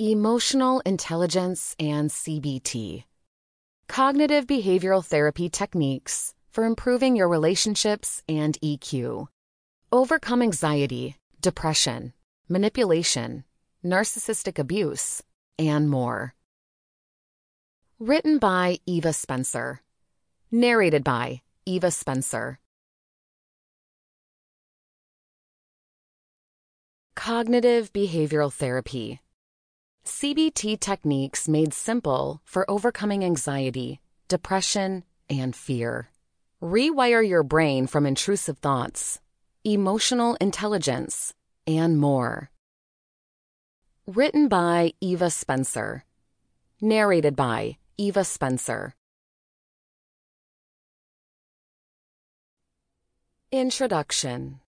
Emotional Intelligence and CBT. Cognitive behavioral therapy techniques for improving your relationships and EQ. Overcome anxiety, depression, manipulation, narcissistic abuse, and more. Written by Eva Spencer. Narrated by Eva Spencer. Cognitive behavioral therapy. CBT techniques made simple for overcoming anxiety, depression, and fear. Rewire your brain from intrusive thoughts, emotional intelligence, and more. Written by Eva Spencer. Narrated by Eva Spencer. Introduction.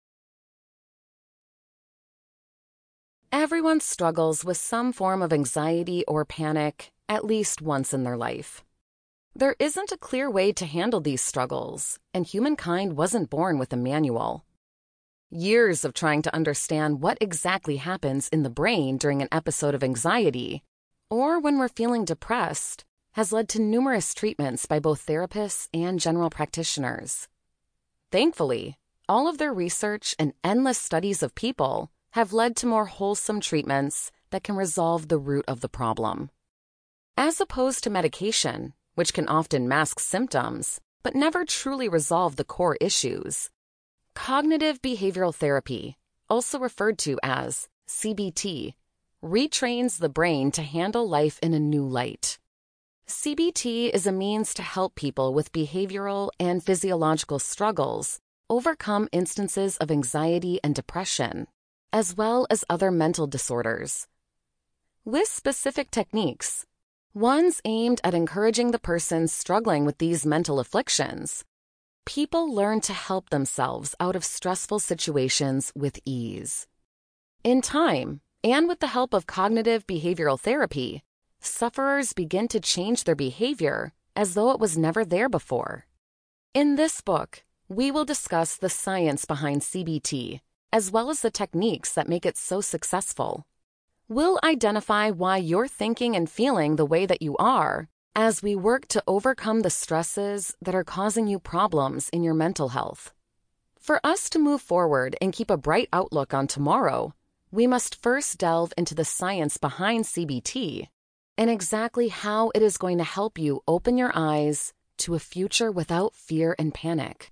Everyone struggles with some form of anxiety or panic at least once in their life. There isn't a clear way to handle these struggles, and humankind wasn't born with a manual. Years of trying to understand what exactly happens in the brain during an episode of anxiety, or when we're feeling depressed, has led to numerous treatments by both therapists and general practitioners. Thankfully, all of their research and endless studies of people have led to more wholesome treatments that can resolve the root of the problem. As opposed to medication, which can often mask symptoms but never truly resolve the core issues, cognitive behavioral therapy, also referred to as CBT, retrains the brain to handle life in a new light. CBT is a means to help people with behavioral and physiological struggles overcome instances of anxiety and depression, as well as other mental disorders. With specific techniques, ones aimed at encouraging the person struggling with these mental afflictions, people learn to help themselves out of stressful situations with ease. In time, and with the help of cognitive behavioral therapy, sufferers begin to change their behavior as though it was never there before. In this book, we will discuss the science behind CBT, as well as the techniques that make it so successful. We'll identify why you're thinking and feeling the way that you are as we work to overcome the stresses that are causing you problems in your mental health. For us to move forward and keep a bright outlook on tomorrow, we must first delve into the science behind CBT and exactly how it is going to help you open your eyes to a future without fear and panic.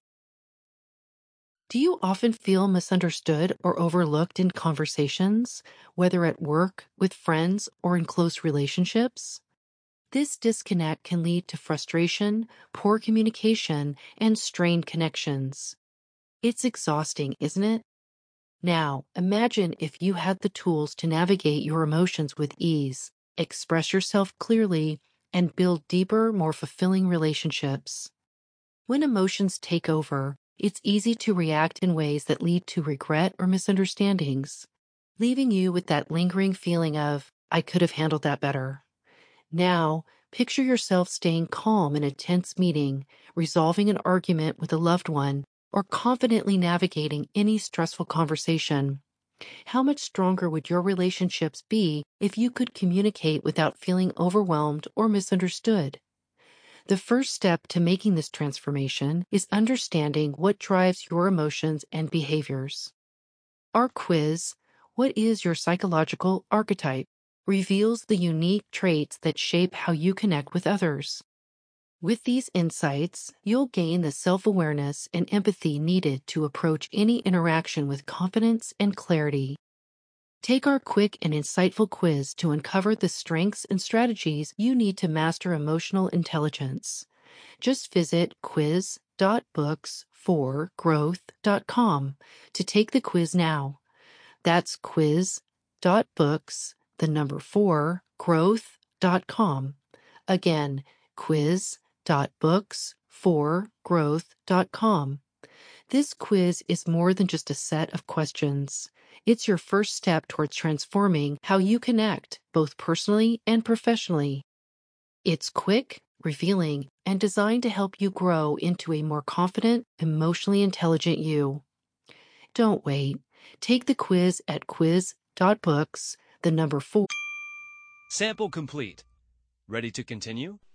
Do you often feel misunderstood or overlooked in conversations, whether at work, with friends, or in close relationships? This disconnect can lead to frustration, poor communication, and strained connections. It's exhausting, isn't it? Now, imagine if you had the tools to navigate your emotions with ease, express yourself clearly, and build deeper, more fulfilling relationships. When emotions take over, it's easy to react in ways that lead to regret or misunderstandings, leaving you with that lingering feeling of, I could have handled that better. Now, picture yourself staying calm in a tense meeting, resolving an argument with a loved one, or confidently navigating any stressful conversation. How much stronger would your relationships be if you could communicate without feeling overwhelmed or misunderstood? The first step to making this transformation is understanding what drives your emotions and behaviors. Our quiz, What is Your Psychological Archetype?, reveals the unique traits that shape how you connect with others. With these insights, you'll gain the self-awareness and empathy needed to approach any interaction with confidence and clarity. Take our quick and insightful quiz to uncover the strengths and strategies you need to master emotional intelligence. Just visit quiz.books4growth.com to take the quiz now. That's quiz.books4growth.com. Again, quiz.books4growth.com. This quiz is more than just a set of questions. It's your first step towards transforming how you connect, both personally and professionally. It's quick, revealing, and designed to help you grow into a more confident, emotionally intelligent you. Don't wait. Take the quiz at quiz.books4 Sample complete. Ready to continue?